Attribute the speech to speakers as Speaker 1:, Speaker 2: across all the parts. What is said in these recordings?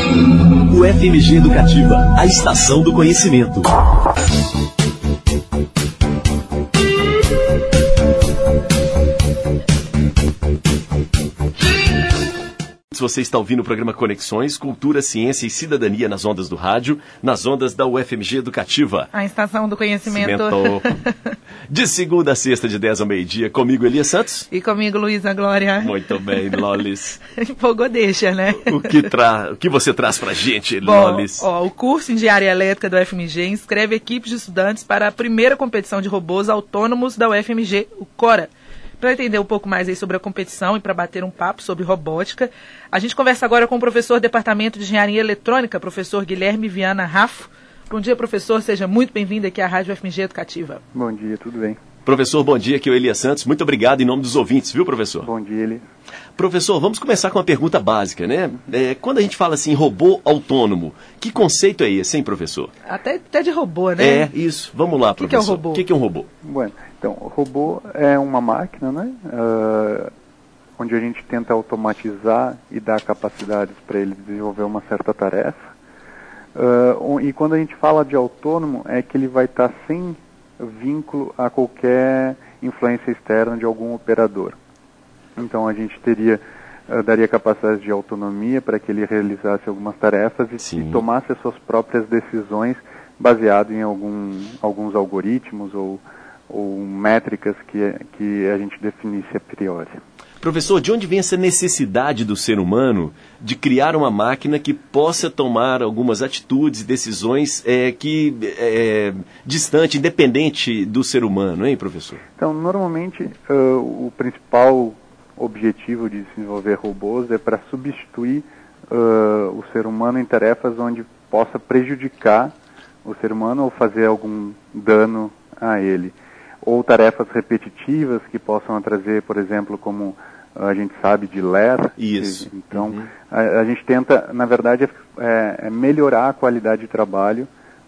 Speaker 1: UFMG Educativa, a estação do conhecimento. Você está ouvindo o programa Conexões, Cultura, Ciência e Cidadania nas ondas do rádio, nas ondas da UFMG Educativa.
Speaker 2: A estação do conhecimento.
Speaker 1: De segunda a sexta, de 10 ao meio-dia, comigo Elias Santos.
Speaker 2: E comigo Luísa Glória.
Speaker 1: Muito bem, Lolis.
Speaker 2: Empolgou, deixa, né?
Speaker 1: O que você traz pra gente, Lolis?
Speaker 2: O curso em Engenharia Elétrica do UFMG inscreve equipes de estudantes para a primeira competição de robôs autônomos da UFMG, o CORA. Para entender um pouco mais aí sobre a competição e para bater um papo sobre robótica, a gente conversa agora com o professor do Departamento de Engenharia Eletrônica, professor Guilherme Viana Raffo. Bom dia, professor. Seja muito bem-vindo aqui à Rádio UFMG Educativa.
Speaker 3: Bom dia, tudo bem?
Speaker 1: Professor, bom dia. Aqui é o Elias Santos. Muito obrigado em nome dos ouvintes, viu, professor?
Speaker 3: Bom dia, Elias.
Speaker 1: Professor, vamos começar com uma pergunta básica, né? Quando a gente fala assim, robô autônomo, que conceito é esse, hein, professor?
Speaker 2: Até de robô, né?
Speaker 1: É, isso. Vamos lá, professor.
Speaker 2: O que é o robô?
Speaker 1: O que é um robô?
Speaker 3: Bueno, então, o robô é uma máquina, né? Onde a gente tenta automatizar e dar capacidades para ele desenvolver uma certa tarefa. E quando a gente fala de autônomo, é que ele vai estar sem vínculo a qualquer influência externa de algum operador. Então a gente daria capacidade de autonomia para que ele realizasse algumas tarefas e tomasse as suas próprias decisões baseado em alguns algoritmos ou métricas que a gente definisse a priori.
Speaker 1: Professor, de onde vem essa necessidade do ser humano de criar uma máquina que possa tomar algumas atitudes e decisões distante, independente do ser humano, hein, professor?
Speaker 3: Então, normalmente, o principal objetivo de desenvolver robôs é para substituir o ser humano em tarefas onde possa prejudicar o ser humano ou fazer algum dano a ele. Ou tarefas repetitivas que possam trazer, por exemplo, como a gente sabe de LER.
Speaker 1: Isso.
Speaker 3: Então, a gente tenta, na verdade, melhorar a qualidade de trabalho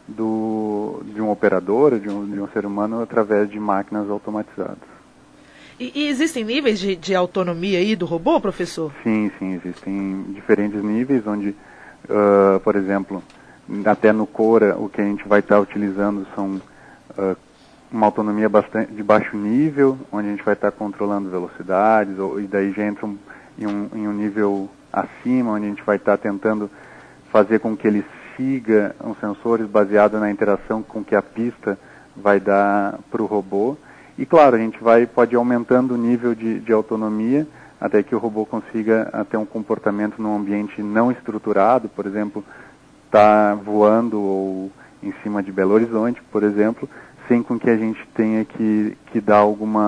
Speaker 3: de um operador, de um ser humano, através de máquinas automatizadas.
Speaker 2: E existem níveis de autonomia aí do robô, professor?
Speaker 3: Sim, existem diferentes níveis, onde, por exemplo, até no CORA, o que a gente vai estar utilizando são uma autonomia de baixo nível, onde a gente vai estar controlando velocidades, e daí já entra em um nível acima, onde a gente vai estar tentando fazer com que ele siga os sensores baseado na interação com que a pista vai dar para o robô. E claro, a gente pode ir aumentando o nível de autonomia até que o robô consiga ter um comportamento num ambiente não estruturado, por exemplo, tá voando ou em cima de Belo Horizonte, por exemplo, sem com que a gente tenha que dar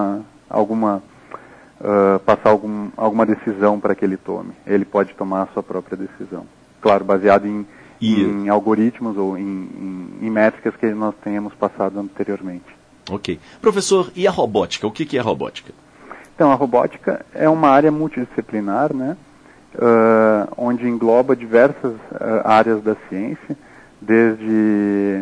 Speaker 3: passar alguma decisão para que ele tome. Ele pode tomar a sua própria decisão. Claro, baseado em algoritmos ou em métricas que nós tenhamos passado anteriormente.
Speaker 1: Ok. Professor, e a robótica? O que é a robótica?
Speaker 3: Então, a robótica é uma área multidisciplinar, né? Onde engloba diversas áreas da ciência, desde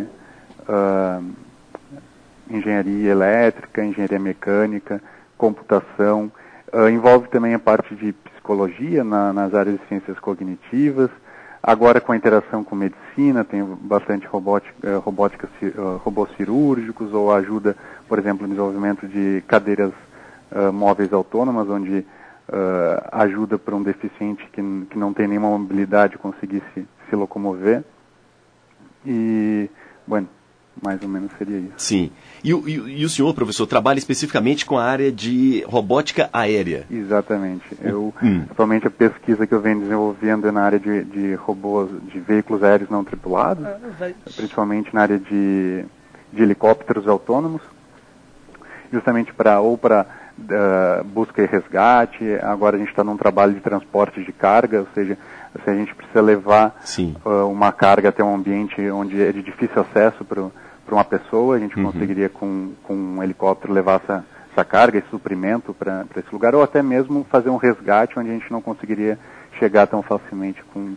Speaker 3: engenharia elétrica, engenharia mecânica, computação, envolve também a parte de psicologia nas áreas de ciências cognitivas, agora com a interação com medicina, tem bastante robôs cirúrgicos, ou ajuda, por exemplo, no desenvolvimento de cadeiras móveis autônomas, onde ajuda para um deficiente que não tem nenhuma mobilidade conseguir se locomover. E, bueno, mais ou menos seria isso.
Speaker 1: Sim. E o senhor, professor, trabalha especificamente com a área de robótica aérea?
Speaker 3: Exatamente. Atualmente a pesquisa que eu venho desenvolvendo é na área de robôs, de veículos aéreos não tripulados, principalmente na área de helicópteros autônomos, justamente para busca e resgate. Agora a gente está num trabalho de transporte de carga, ou seja, se a gente precisa levar uma carga até um ambiente onde é de difícil acesso para uma pessoa, a gente conseguiria com um helicóptero levar essa carga, esse suprimento para esse lugar, ou até mesmo fazer um resgate onde a gente não conseguiria chegar tão facilmente com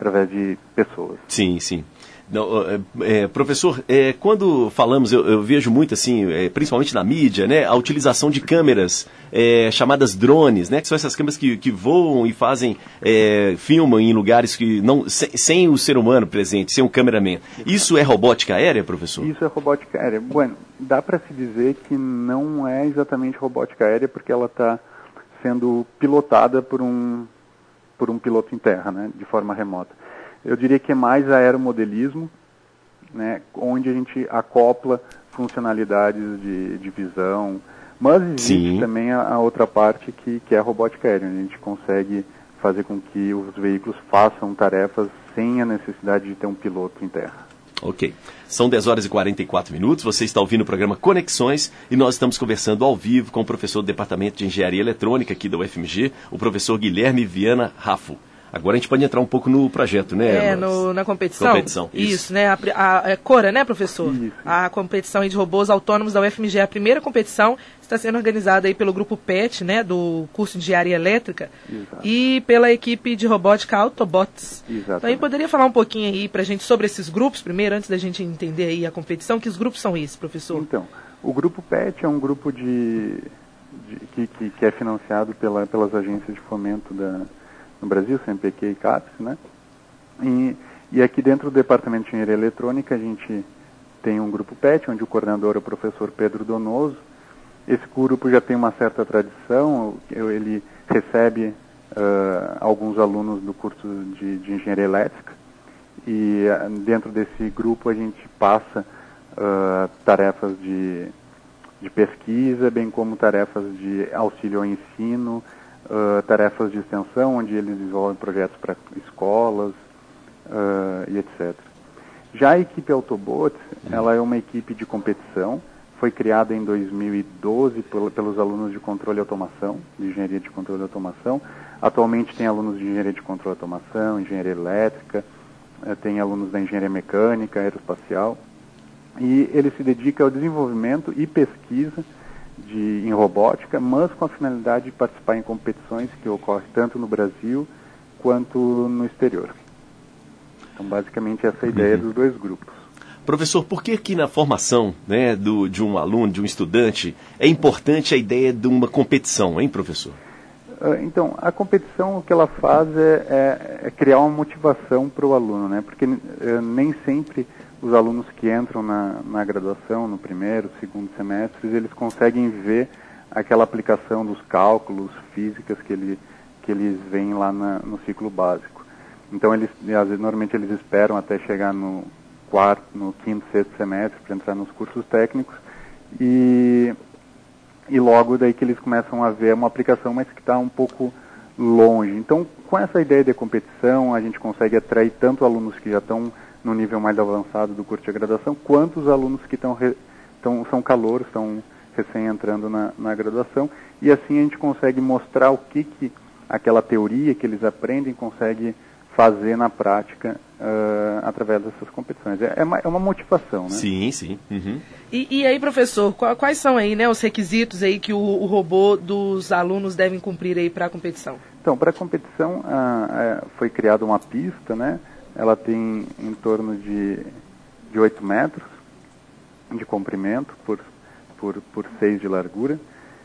Speaker 3: através de pessoas.
Speaker 1: Sim, sim. Não, professor, quando falamos, eu vejo muito assim, principalmente na mídia, né, a utilização de câmeras chamadas drones, né, que são essas câmeras que voam e fazem, filmam em lugares que não, sem o ser humano presente, sem um cameraman. Isso é robótica aérea, professor?
Speaker 3: Isso é robótica aérea. Bueno, dá para se dizer que não é exatamente robótica aérea porque ela está sendo pilotada por um piloto em terra, né, de forma remota. Eu diria que é mais aeromodelismo, né, onde a gente acopla funcionalidades de visão, mas existe também a outra parte que é a robótica aérea, onde a gente consegue fazer com que os veículos façam tarefas sem a necessidade de ter um piloto em terra.
Speaker 1: Ok. São 10 horas e 44 minutos, você está ouvindo o programa Conexões e nós estamos conversando ao vivo com o professor do Departamento de Engenharia Eletrônica aqui da UFMG, o professor Guilherme Viana Raffo. Agora a gente pode entrar um pouco no projeto, né?
Speaker 2: Na competição. Isso, né? A Cora, né, professor? Isso. A competição de robôs autônomos da UFMG, a primeira competição está sendo organizada aí pelo grupo PET, né, do curso de Engenharia Elétrica. Exato. E pela equipe de robótica Autobots. Exatamente. Então aí poderia falar um pouquinho aí pra gente sobre esses grupos, primeiro, antes da gente entender aí a competição, que os grupos são esses, professor?
Speaker 3: Então, o grupo PET é um grupo que é financiado pelas agências de fomento no Brasil, CNPq e CAPES, né? E aqui dentro do Departamento de Engenharia Eletrônica a gente tem um grupo PET, onde o coordenador é o professor Pedro Donoso. Esse grupo já tem uma certa tradição, ele recebe alguns alunos do curso de Engenharia Elétrica e dentro desse grupo a gente passa tarefas de pesquisa, bem como tarefas de auxílio ao ensino, tarefas de extensão, onde eles desenvolvem projetos para escolas e etc. Já a equipe Autobots, ela é uma equipe de competição, foi criada em 2012 pelos alunos de controle e automação, de engenharia de controle e automação. Atualmente tem alunos de engenharia de controle e automação, engenharia elétrica, tem alunos da engenharia mecânica, aeroespacial, e ele se dedica ao desenvolvimento e pesquisa em robótica, mas com a finalidade de participar em competições que ocorrem tanto no Brasil quanto no exterior. Então, basicamente, essa é a ideia dos dois grupos.
Speaker 1: Professor, por que aqui na formação, né, de um aluno, de um estudante, é importante a ideia de uma competição, hein, professor?
Speaker 3: Então, a competição, o que ela faz é criar uma motivação para o aluno, né? Porque nem sempre os alunos que entram na graduação, no primeiro, segundo semestres, eles conseguem ver aquela aplicação dos cálculos, físicas que eles veem lá no ciclo básico. Então, normalmente eles esperam até chegar no quinto, sexto semestre para entrar nos cursos técnicos e logo daí que eles começam a ver uma aplicação, mas que está um pouco longe. Então, com essa ideia de competição, a gente consegue atrair tanto alunos que já estão no nível mais avançado do curso de graduação, quanto os alunos que são calouros, estão recém entrando na graduação, e assim a gente consegue mostrar o que aquela teoria que eles aprendem consegue fazer na prática através dessas competições. É uma motivação, né?
Speaker 1: Sim, sim. Uhum.
Speaker 2: E aí, professor, quais são aí, né, os requisitos aí que o robô dos alunos devem cumprir aí para a competição?
Speaker 3: Então, para a competição foi criada uma pista, né? Ela tem em torno de 8 metros de comprimento por 6 de largura.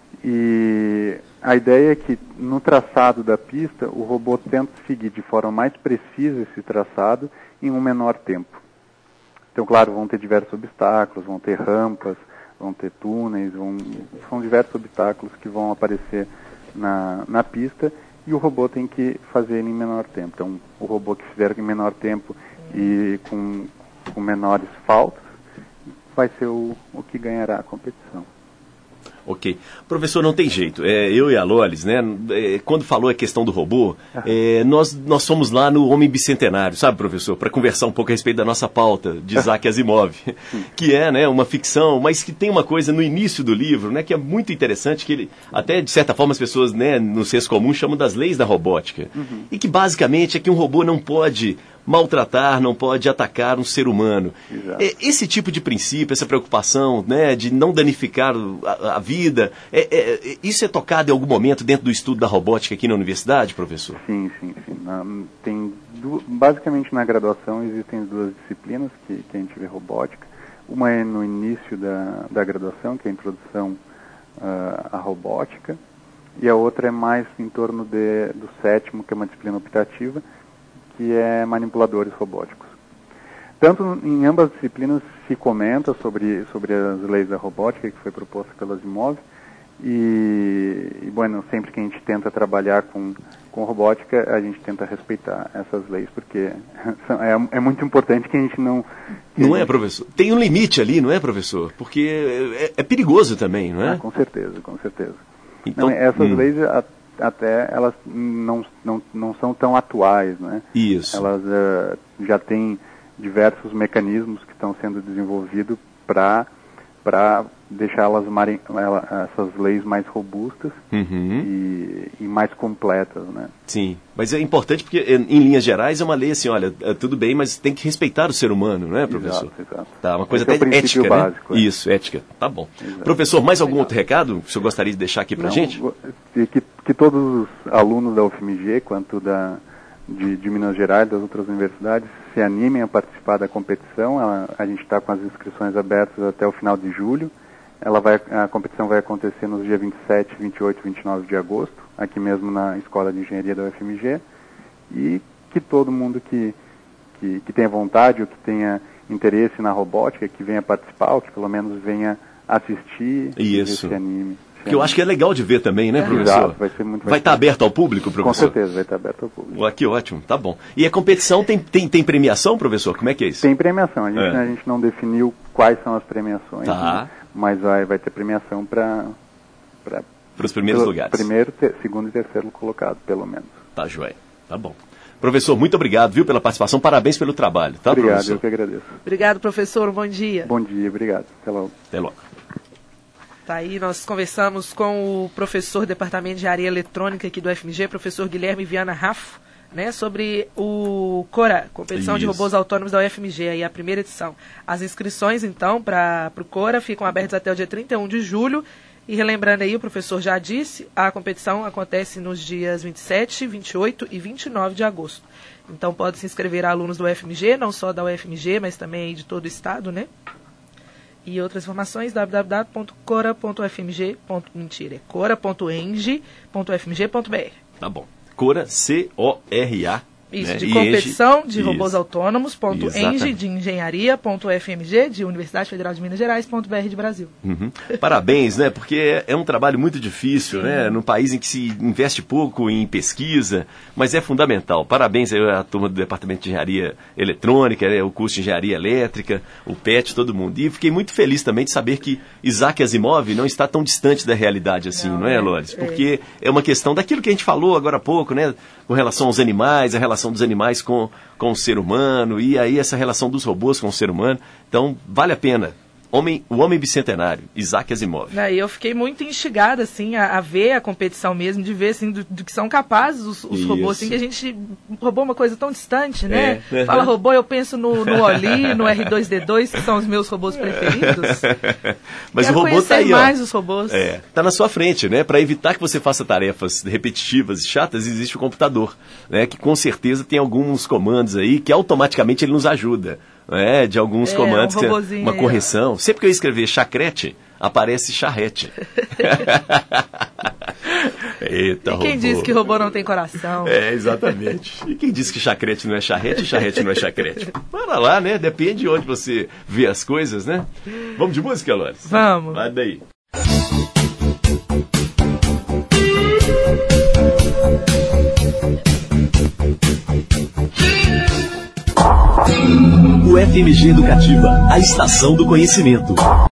Speaker 3: E a ideia é que no traçado da pista o robô tenta seguir de forma mais precisa esse traçado em um menor tempo. Então, claro, vão ter diversos obstáculos, vão ter rampas, vão ter túneis, são diversos obstáculos que vão aparecer na pista e o robô tem que fazer ele em menor tempo. Então, o robô que fizer em menor tempo e com menores faltas vai ser o que ganhará a competição.
Speaker 1: Ok. Professor, não tem jeito. Eu e a Lolis, né, quando falou a questão do robô, nós fomos lá no Homem Bicentenário, sabe, professor? Para conversar um pouco a respeito da nossa pauta, de Isaac Asimov, que é, né, uma ficção, mas que tem uma coisa no início do livro, né, que é muito interessante, que ele, até de certa forma as pessoas, né, no senso comum chamam das leis da robótica. E que basicamente é que um robô não pode maltratar, não pode atacar um ser humano.
Speaker 3: Exato.
Speaker 1: Esse tipo de princípio, essa preocupação, né, de não danificar a vida, isso é tocado em algum momento dentro do estudo da robótica aqui na universidade, professor?
Speaker 3: Sim. Basicamente na graduação existem 2 disciplinas que a gente vê robótica. Uma é no início da graduação, que é a introdução à robótica, e a outra é mais em torno do 7º, que é uma disciplina optativa, que é manipuladores robóticos. Tanto em ambas disciplinas se comenta sobre as leis da robótica, que foi proposta pela Asimov, e sempre que a gente tenta trabalhar com robótica, a gente tenta respeitar essas leis, porque é muito importante que a gente não...
Speaker 1: Não é, professor? Tem um limite ali, não é, professor? Porque é perigoso também, não é?
Speaker 3: Com certeza.
Speaker 1: Então,
Speaker 3: essas leis, até, elas não são tão atuais, né?
Speaker 1: Isso.
Speaker 3: Elas já têm diversos mecanismos que estão sendo desenvolvidos para deixar essas leis mais robustas e mais completas, né?
Speaker 1: Sim, mas é importante porque, em linhas gerais, é uma lei assim, olha, tudo bem, mas tem que respeitar o ser humano, não é, professor?
Speaker 3: Exato.
Speaker 1: Tá, uma coisa
Speaker 3: Esse
Speaker 1: até ética,
Speaker 3: básico,
Speaker 1: né? Isso, ética. Tá bom. Exato. Professor, mais algum outro recado que o senhor gostaria de deixar aqui pra gente?
Speaker 3: Que todos os alunos da UFMG, quanto de Minas Gerais, das outras universidades, se animem a participar da competição. A gente está com as inscrições abertas até o final de julho. A competição vai acontecer nos dias 27, 28 e 29 de agosto, aqui mesmo na Escola de Engenharia da UFMG, e que todo mundo que tenha vontade ou que tenha interesse na robótica, que venha participar, ou que pelo menos venha assistir esse anime.
Speaker 1: Que eu acho que é legal de ver também, né, professor?
Speaker 3: Exato, vai
Speaker 1: estar aberto ao público, professor?
Speaker 3: Com certeza, vai estar aberto ao público.
Speaker 1: Que ótimo, tá bom. E a competição tem premiação, professor? Como é que é isso?
Speaker 3: Tem premiação. A gente não definiu quais são as premiações,
Speaker 1: tá.
Speaker 3: Né? Mas vai ter premiação para
Speaker 1: os primeiros lugares.
Speaker 3: Primeiro, segundo e terceiro colocado, pelo menos.
Speaker 1: Tá, joia. Tá bom. Professor, muito obrigado, viu, pela participação. Parabéns pelo trabalho, tá,
Speaker 3: obrigado,
Speaker 1: professor?
Speaker 3: Eu que agradeço.
Speaker 2: Obrigado, professor. Um bom dia.
Speaker 3: Bom dia, obrigado. Até logo.
Speaker 1: Até logo.
Speaker 2: Tá aí, nós conversamos com o professor do Departamento de Engenharia Eletrônica aqui do UFMG, professor Guilherme Viana Raffo, né, sobre o CORA, Competição de Robôs Autônomos da UFMG, aí a primeira edição. As inscrições, então, para o CORA ficam abertas até o dia 31 de julho. E relembrando aí, o professor já disse, a competição acontece nos dias 27, 28 e 29 de agosto. Então, pode se inscrever alunos do UFMG, não só da UFMG, mas também de todo o estado, né? E outras informações, cora.eng.ufmg.br.
Speaker 1: Tá bom. Cora, C-O-R-A.
Speaker 2: Isso,
Speaker 1: né?
Speaker 2: de competição de
Speaker 1: Isso.
Speaker 2: robôs autônomos, .eng de engenharia.ufmg, de Universidade Federal de Minas Gerais.br de Brasil.
Speaker 1: Parabéns, né? Porque é um trabalho muito difícil, né? Num país em que se investe pouco em pesquisa, mas é fundamental. Parabéns aí à turma do Departamento de Engenharia Eletrônica, o curso de Engenharia Elétrica, o PET, todo mundo. E fiquei muito feliz também de saber que Isaac Asimov não está tão distante da realidade assim, não é, Lores? Porque é uma questão daquilo que a gente falou agora há pouco, né? Com relação aos animais, a relação dos animais com o ser humano, e aí essa relação dos robôs com o ser humano. Então, vale a pena. O Homem Bicentenário, Isaac Asimov.
Speaker 2: E eu fiquei muito instigada, assim, a ver a competição mesmo, de ver, assim, do que são capazes os robôs, assim, que a gente... Robô é uma coisa tão distante, né? Fala robô, eu penso no Oli, no R2-D2, que são os meus robôs preferidos.
Speaker 1: Mas
Speaker 2: quero
Speaker 1: o robô tá aí,
Speaker 2: mais os robôs.
Speaker 1: Tá na sua frente, né? Para evitar que você faça tarefas repetitivas e chatas, existe o computador, né? Que com certeza tem alguns comandos aí que automaticamente ele nos ajuda. De alguns comandos, uma correção. Sempre que eu escrever chacrete, aparece charrete. Eita,
Speaker 2: e quem
Speaker 1: robô.
Speaker 2: disse que robô não tem coração?
Speaker 1: Exatamente. E quem disse que chacrete não é charrete, charrete não é chacrete? Para lá, né? Depende de onde você vê as coisas, né? Vamos de música, Lores?
Speaker 2: Vamos.
Speaker 1: Vai daí. O FMG Educativa, a estação do conhecimento.